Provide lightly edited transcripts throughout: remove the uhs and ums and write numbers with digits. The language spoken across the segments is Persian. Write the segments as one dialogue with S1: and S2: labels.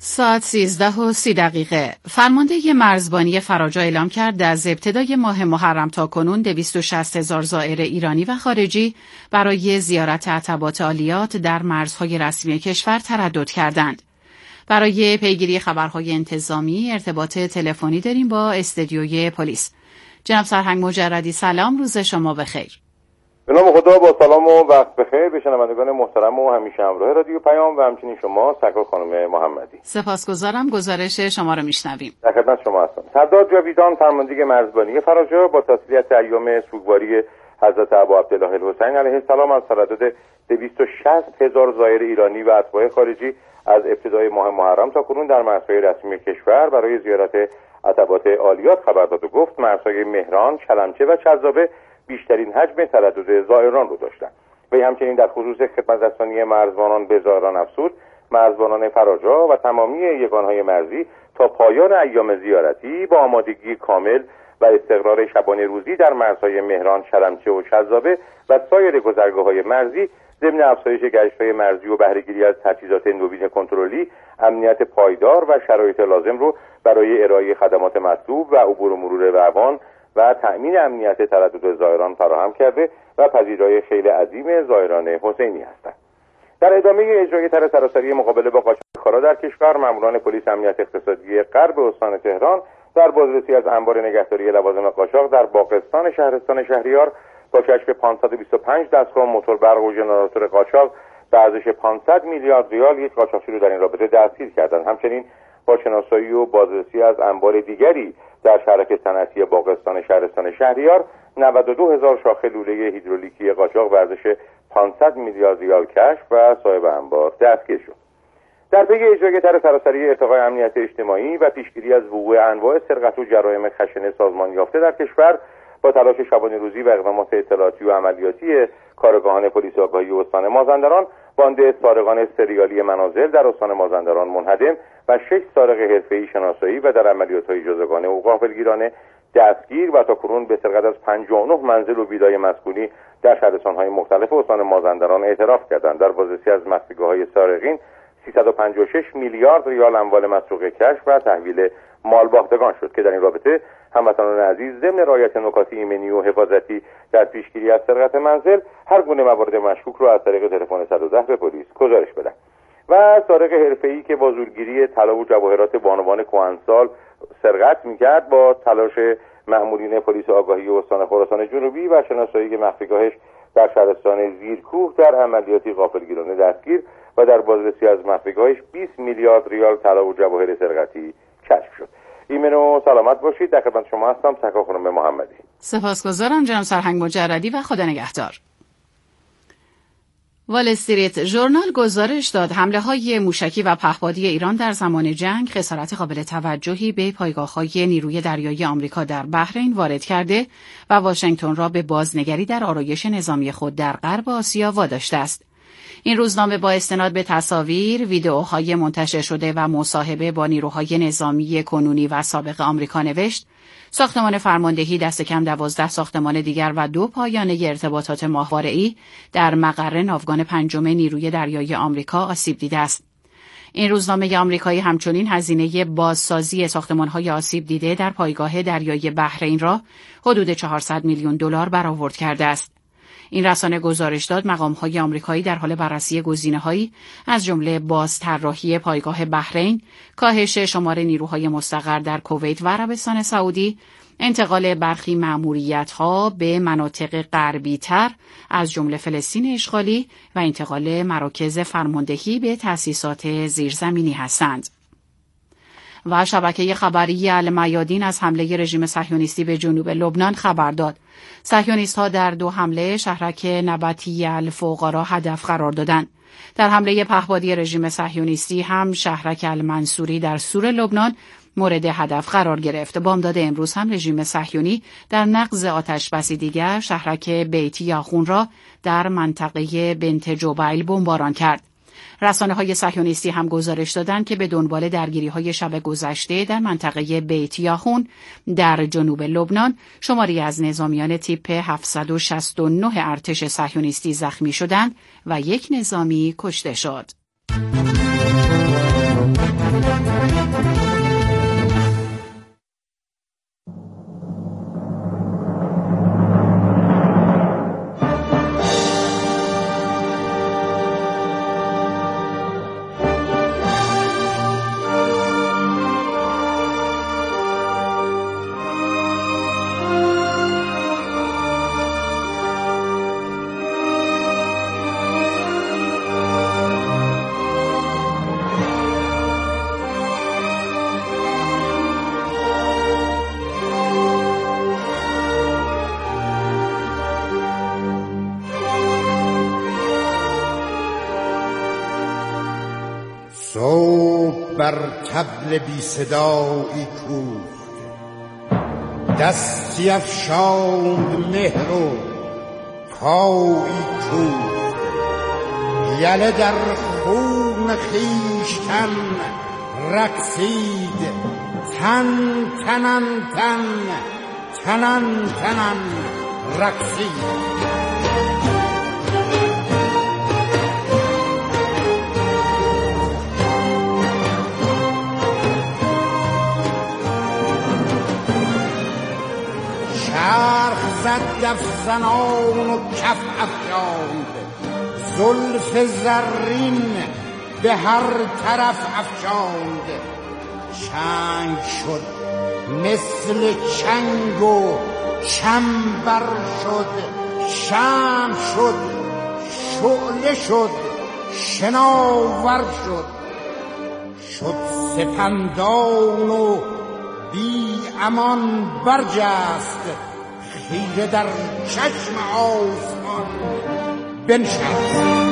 S1: ساعت 13:30 فرمانده مرزبانی فراجا اعلام کرد از ابتدای ماه محرم تا کنون 260,000 زائر ایرانی و خارجی برای زیارت عتبات عالیات در مرزهای رسمی کشور تردد کردند. برای پیگیری خبرهای انتظامی ارتباط تلفنی داریم با استدیوی پلیس. جناب سرهنگ مجردی سلام، روز شما بخیر.
S2: به نام خدا، با سلام و وقت بخیر به شنوندگان محترم و همیشه همراه رادیو پیام و همچنین شما سرکار خانم محمدی.
S1: سپاسگزارم، گزارش شما رو میشنویم.
S2: در خدمت شما هستم. سردار جاویدان فرمانده مرزبانی فراجا با تسلیت ایام سوگواری حضرت ابا عبدالله الحسین علیه السلام از تردد 260,000 زائر ایرانی و اتباع خارجی از ابتدای ماه محرم تا کنون در مرزهای رسمی کشور برای زیارت عتبات عالیات خبر داد و گفت مرزهای مهران، شلمچه و چذابه بیشترین حجم تردد زائران رو داشتند. و همچنین در خصوص خدمترسانی مرزبانان به زائران افزود مرزبانان فراجا و تمامی یگانهای مرزی تا پایان ایام زیارتی با آمادگی کامل و استقرار شبانه روزی در مرزهای مهران، شلمچه و چذابه و سایر گذرگاه‌های مرزی ضمن افزایش گشت‌های مرزی و بهره‌گیری از تجهیزات نوین کنترلی، امنیت پایدار و شرایط لازم رو برای ارائه خدمات مطلوب و عبور و مرور روان و تأمین امنیت تردد زائران فراهم کرده و پذیرای خیلی عظیم زائران حسینی هستند. در ادامه اجرای طرح سراسری مقابله با قاچاقچی‌ها در کشور، ماموران پلیس امنیت اقتصادی غرب استان تهران در بازرسی از انبار نگهداری لوازم قاچاق در باغستان شهرستان شهریار با کشف 525 دستگاه موتور برق و ژنراتور قاچاق به ارزش 500 میلیارد ریال یک قاچاقچی رو در این رابطه دستگیر کردند. همچنین با شناسایی و بازرسی از انبار دیگری در شهرک صنعتی باغستان شهرستان شهریار 92,000 شاخه لوله هیدرولیکی قاچاق به ارزش 500 میلیارد ریال کشف و صاحب انبار دستگیر شد. در پی اجرای طرح سراسری ارتقای امنیت اجتماعی و پیشگیری از وقوع انواع سرقت و جرایم خشن سازمان یافته در کشور با تلاش شبانه روزی و اقدامات اطلاعاتی و عملیاتی کارآگاهان پلیس آگاهی استان مازندران، باند سارقان سریالی منازل در استان مازندران منهدم و 6 سارق حرفه‌ای شناسایی و در عملیات‌های جزگانه و غافلگیرانه دستگیر و تا کنون به سرقت از 59 منزل و ویلای مسکونی در شهرستان‌های مختلف استان مازندران اعتراف کردند. در بازرسی از مخفیگاه‌های سارقین 356 میلیارد ریال اموال مسروقه کشف و تحویل مال باختگان شد که در این رابطه هموطنان عزیز ضمن رعایت نکات ایمنی و حفاظتی در پیشگیری از سرقت منزل هر گونه موارد مشکوک را از طریق تلفن 110 به پلیس گزارش بدن. و سارق حرفه‌ای که با زورگیری طلا و جواهرات بانوان کهنسال سرقت می‌کرد با تلاش مأمورین پلیس آگاهی استان خراسان جنوبی و شناسایی مخفیگاهش در شهرستان زیرکوه در عملیاتی غافلگیرانه دستگیر و در بازرسی از مخفیگاهش 20 میلیارد ریال طلا و جواهر سرقتی کشف شد. ایمن و سلامت باشید. در خدمت شما هستم سرکار خانم محمدی.
S1: سپاسگزارم جناب سرهنگ مجردی و خدا نگهدار. وال استریت ژورنال گزارش داد حمله‌های موشکی و پهپادی ایران در زمان جنگ خسارت قابل توجهی به پایگاه‌های نیروی دریایی آمریکا در بحرین وارد کرده و واشنگتن را به بازنگری در آرایش نظامی خود در غرب آسیا واداشته است. این روزنامه با استناد به تصاویر، ویدئوهای منتشر شده و مصاحبه با نیروهای نظامی کنونی و سابق آمریکا نوشت: ساختمان فرماندهی دست کم 12 ساختمان دیگر و 2 پایانه ارتباطات ماهواره‌ای در مقر ناوگان پنجم نیروی دریایی آمریکا آسیب دیده است. این روزنامه آمریکایی همچنین هزینه بازسازی ساختمان‌های آسیب دیده در پایگاه دریایی بحرین را حدود 400 میلیون دلار برآورد کرده است. این رسانه گزارش داد مقام‌های آمریکایی در حال بررسی گزینه‌هایی از جمله بازطراحی پایگاه بحرین، کاهش شمار نیروهای مستقر در کویت و عربستان سعودی، انتقال برخی مأموریت‌ها به مناطق غربی‌تر از جمله فلسطین اشغالی و انتقال مراکز فرماندهی به تأسیسات زیرزمینی هستند. و شبکه خبری المیادین از حمله رژیم صهیونیستی به جنوب لبنان خبر داد. صهیونیست‌ها در 2 حمله شهرک نبطی الفقرا هدف قرار دادند. در حمله پهپادی رژیم صهیونیستی هم شهرک المنصوری در سور لبنان مورد هدف قرار گرفت. بامداد امروز هم رژیم صهیونی در نقض آتش‌بسی دیگر شهرک بیت یاخون را در منطقه بنت جبیل بمباران کرد. رسانه‌های صهیونیستی هم گزارش دادند که به دنبال درگیری‌های شب گذشته در منطقه بیت یاخون در جنوب لبنان شماری از نظامیان تیپ 769 ارتش صهیونیستی زخمی شدند و 1 نظامی کشته شد.
S3: صبح بر طبل بی صدایی کوفت، دستی افشاند مهر و پایی کوفت. یله در خون خویشتن رقصید، تن تنن تن تنن تنن رقصید. چرخ زد دف زنان و کف افشاند، زلف زرین به هر طرف افشاند. چنگ شد مثل چنگ و چنبر شد، شمع شد شعله شد شناور شد. شد سپندان و بی امان برجست، خیره در چشم آسمان بنشست.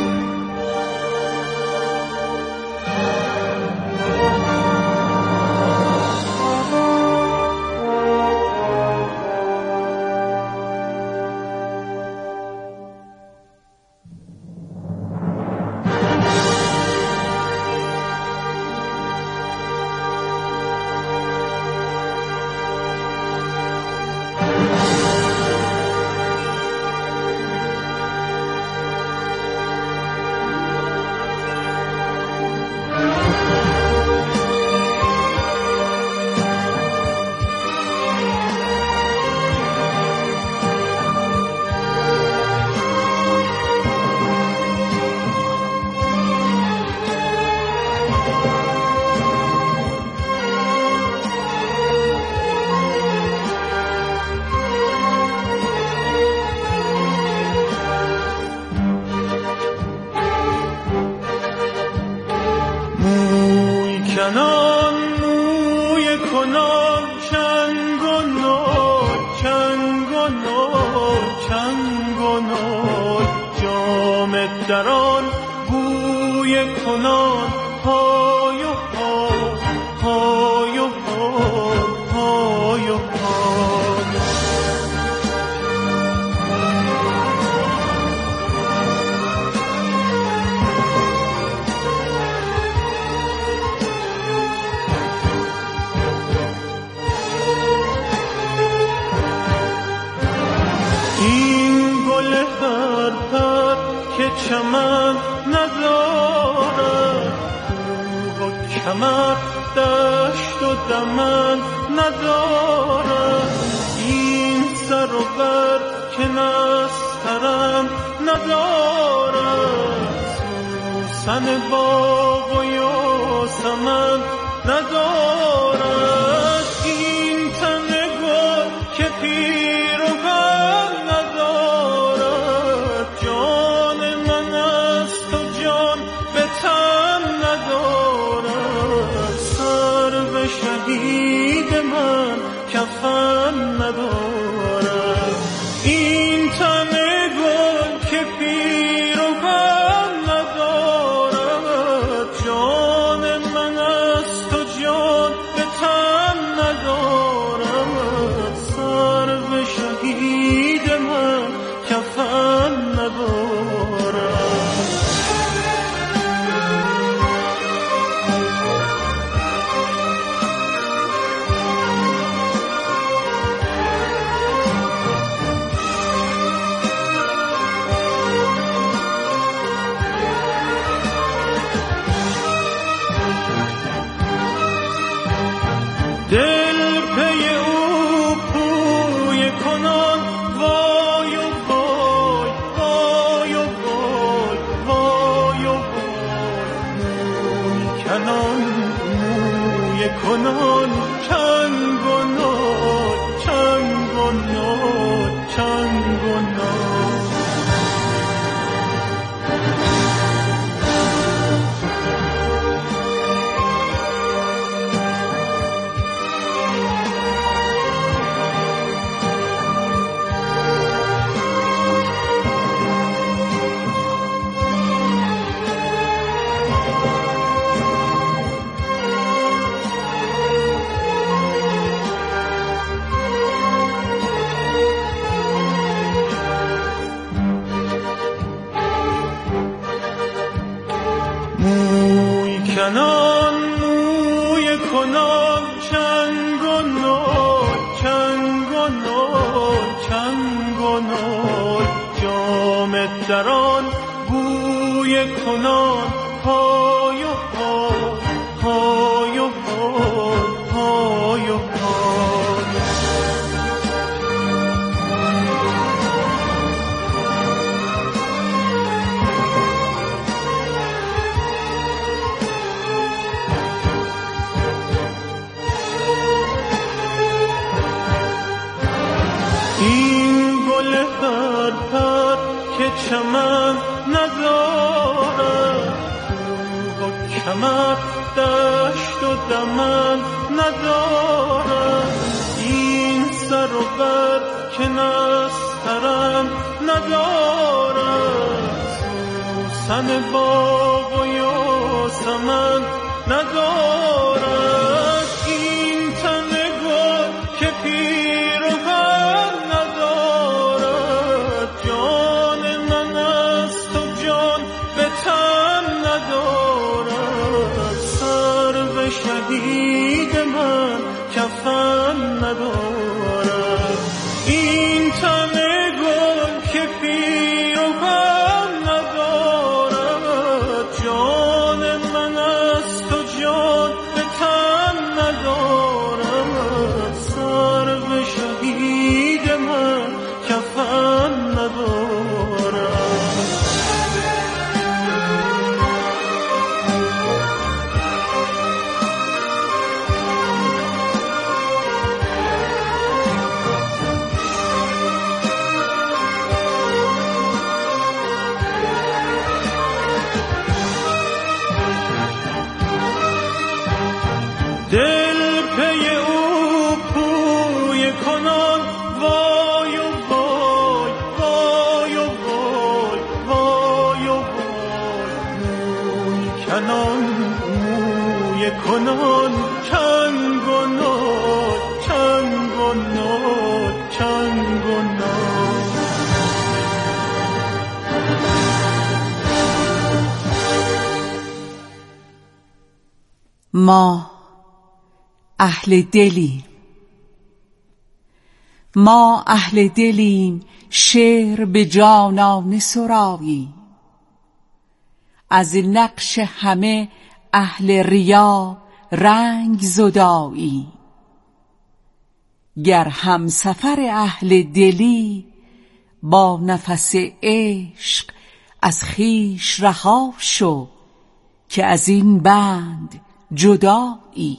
S4: دران بوی کنان های و های و های و این گل پرپر که چمن ندارد، کوه و کمر دشت و دمن ندارد. این سر و بر که نسترن ندارد، سوسن باغ و یاسمن ندارد. این تن گل که پیر و بر ندارد، جان من است و جان به تن ندارد. سر به شهید من کفن ندارد. این تن گل که پیر و بر ندارد، جان من است و جان به تن ندارد. سر به شهید من کفن ندارد. دل پی او پوی کنان وای و وای وای و وای وای و وای. موی کنان موی کنان چنگ و نای چنگ و نای چنگ و نای. کنان چنگ و نال، چنگ و نال، چنگ و نال، جام دران بوی کنان های و های، های و های، های و های. این گل پرپر که چمن ندارد، کوه و کمر، دشت و دمن ندارد، این سر و بر که نسترن ندارد، سوسن باغ و یاسمن ندارد، این تن گل که پیرهن ندارد، جان من است و جان به تن ندارد، سر به شهید من کفن ندارد، این تن گل که پیرهن ندارد، جان من است و جان به تن ندارد، سر به شهید من کفن ندارد. دل پی او پوی کنان وای و وای، وای و وای، وای و وای، موی کنان موی کنان چنگ و نال، چنگ و نال، چنگ و نال.
S5: ما اهل دلیم، ما اهل دلیم، شعر به جانانه سرایی، از نقش همه اهل ریا رنگ زدایی، گر همسفر اهل دلی با نفس عشق از خویش رها شو، که از این بند جدایی.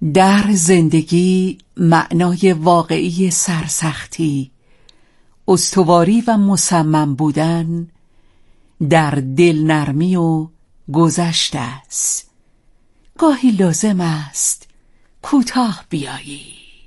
S5: در زندگی معنای واقعی سرسختی، استواری و مصمم بودن در دلنرمی و گذشته است. گاهی لازم است کوتاه بیایی.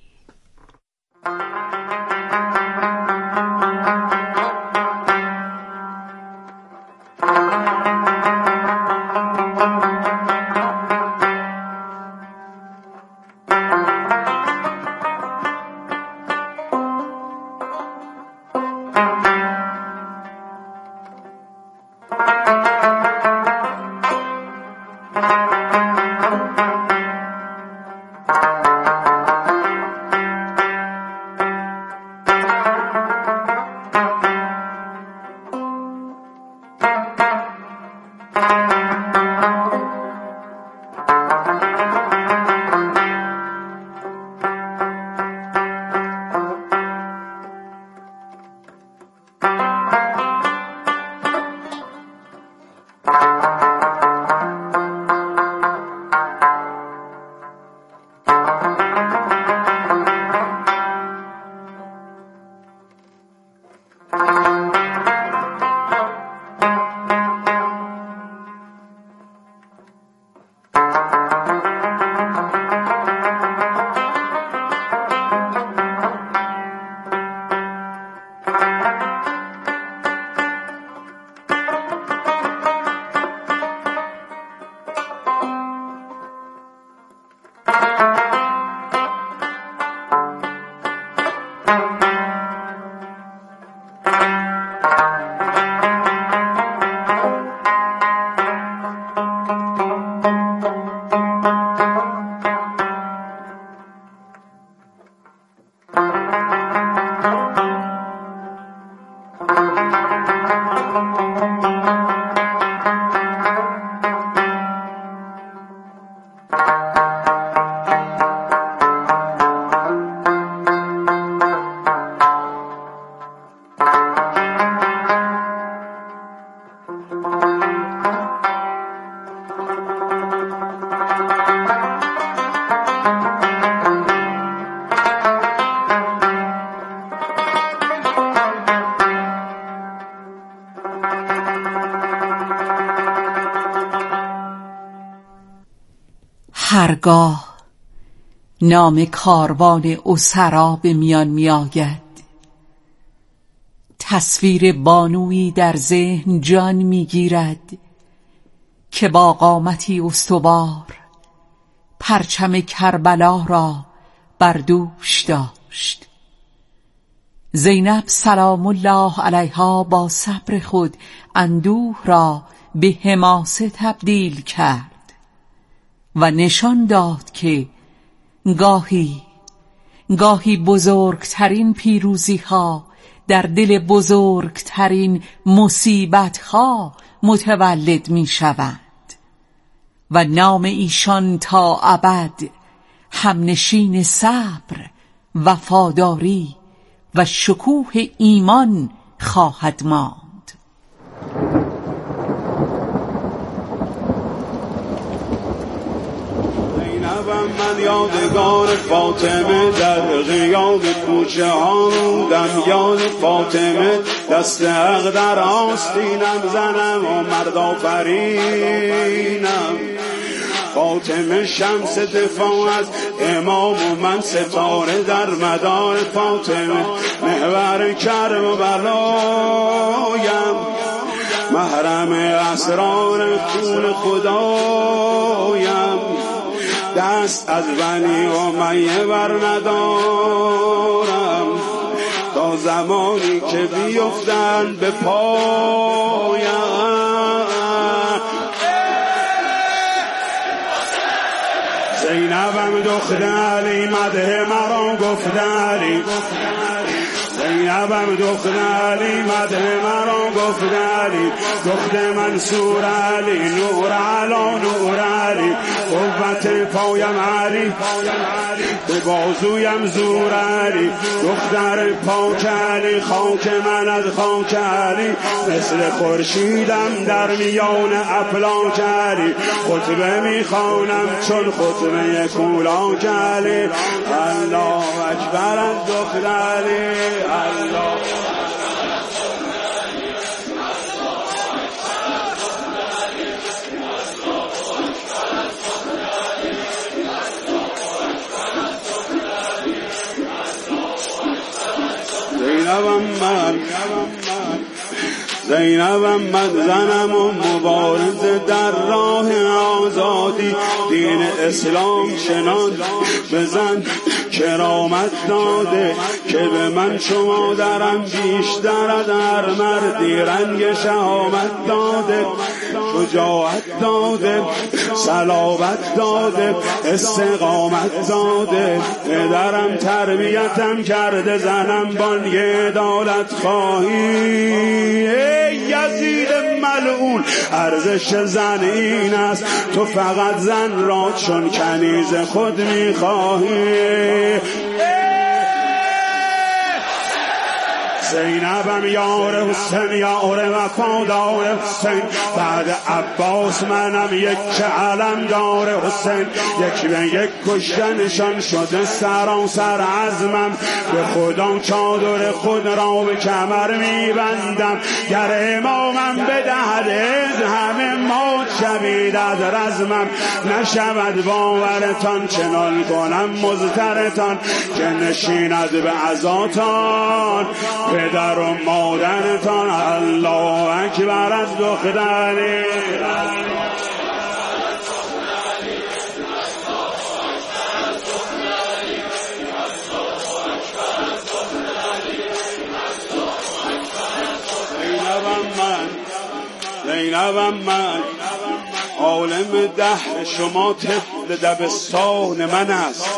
S5: هرگاه نام کاروان اسرا به میان می آید، تصویر بانویی در ذهن جان می گیرد که با قامتی استوار پرچم کربلا را بر دوش داشت. زینب سلام الله علیها با صبر خود اندوه را به حماسه تبدیل کرد و نشان داد که گاهی بزرگترین پیروزی ها در دل بزرگترین مصیبت ها متولد می شوند و نام ایشان تا ابد همنشین صبر، وفاداری و شکوه ایمان خواهد ماند.
S4: من یادگار فاطمه در غیاب کوچه ها روندم، یاد فاطمه دست حق در آستینم زنم و مرد آفرینم. فاطمه شمس دفاع از امام و من ستاره در مدار فاطمه، محور کرم و بلایم، محرم اسرار خون خدایم. دست از بنی امیه بر ندارم تا زمانی که بیفتن به پایم. زینبم دختر علی مده مرا گفت علی،
S6: زینبم دختر علی مده مرا گفت علی دختر منصور علی نور علا نور علی قوت پایم علی به بازویم زور علی دختر پاک علی خاک من از خاک علی مثل خورشیدم در میان افلاک علی خطبه میخوانم چون خطبه کولاک علی الله اکبر از دختر علی الله زینبم من زنم و مبارز در راه آزادی دین اسلام شناس بزن کرامت داده که به من شما درم بیشتر از هر مردی رنگ شهامت داده شجاعت داده صلابت داده استقامت داده پدرم تربیتم کرده زنم بانگ عدالت خواهی یزید ملعون ارزش زن این است تو فقط زن را چون کنیز خود میخواهی زینبم یار حسین یار وفادار حسین بعد عباس منم یک علمدار حسین یک به یک کشتنشان شده سراسر عزمم به خدا چادر خود را به کمر میبندم گر امامم بدهد همه موت شوید از رزمم نشود باورتان چنان کنم مضطرتان که نشیند به عزاتان پدر و مادرتان الله اکبر از دختری زینبم من عالم دهر شما طفل دبستان من است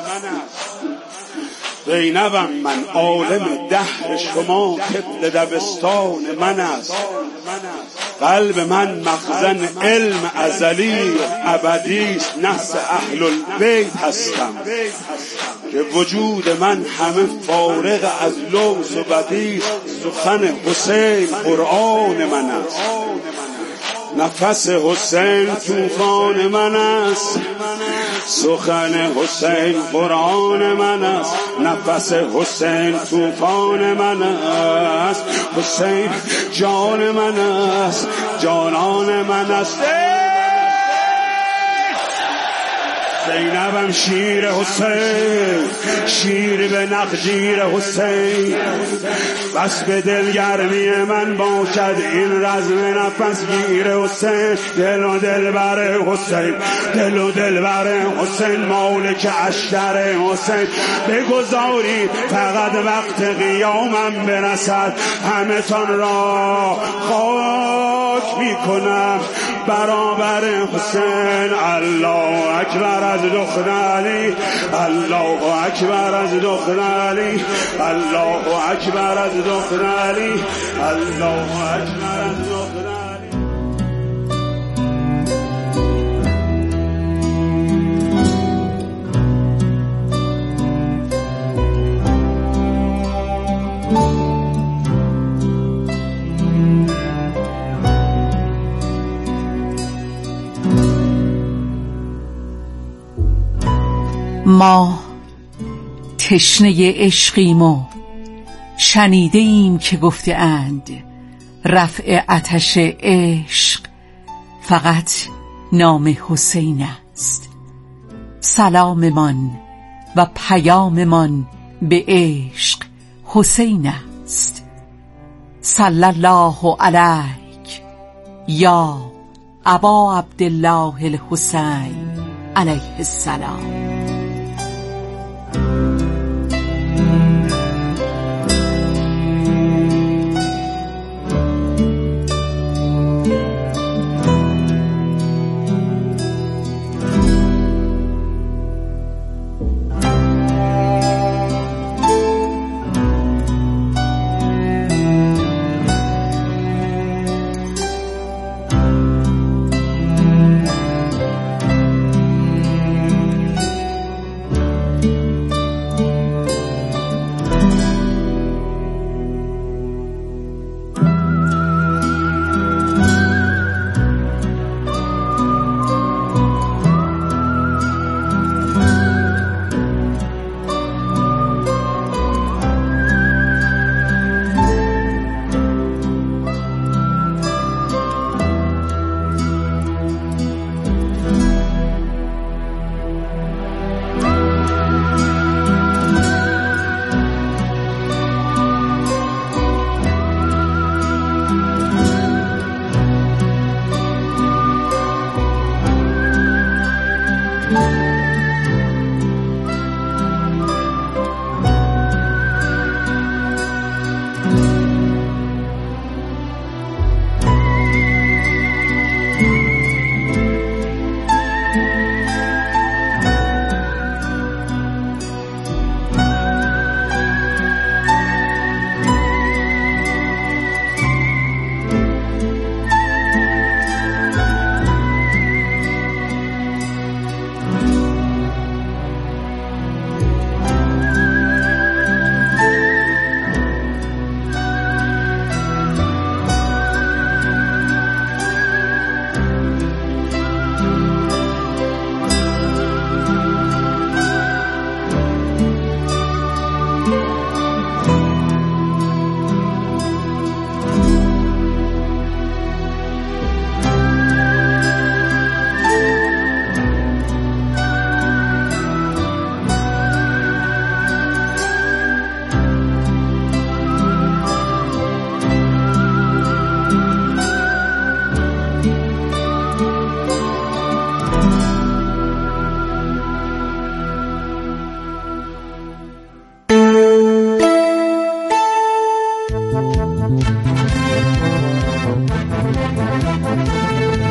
S6: زینبم من عالم دهر شما طفل دبستان من است قلب من مخزن علم ازلی ابدی است نحس اهل البیت هستم که وجود من همه فارغ از لوز و بدیع سخن حسین قرآن من است نفس حسین طوفان من است سخن حسین قرآن من است نفس حسین طوفان من است حسین جان من است جانان من است زینبم شیر حسین شیر به نخجیر حسین بس به دلگرمی من باشد این رزم نفس گیر حسین دل و دلبر حسین دل و دلبر حسین مالک اشتر حسین بگذارید فقط وقت قیامم برسد همه تان را خاک میکنم برابر حسین الله اکبر از دختر علی الله اکبر از دختر علی الله اکبر از دختر علی الله اکبر از دختر علی
S5: ما تشنه عشقیم و شنیده ایم که گفته اند رفع آتش عشق فقط نام حسین است سلاممان و پیاممان به عشق حسین است صلی الله علیک یا ابا عبدالله الحسین علیه السلام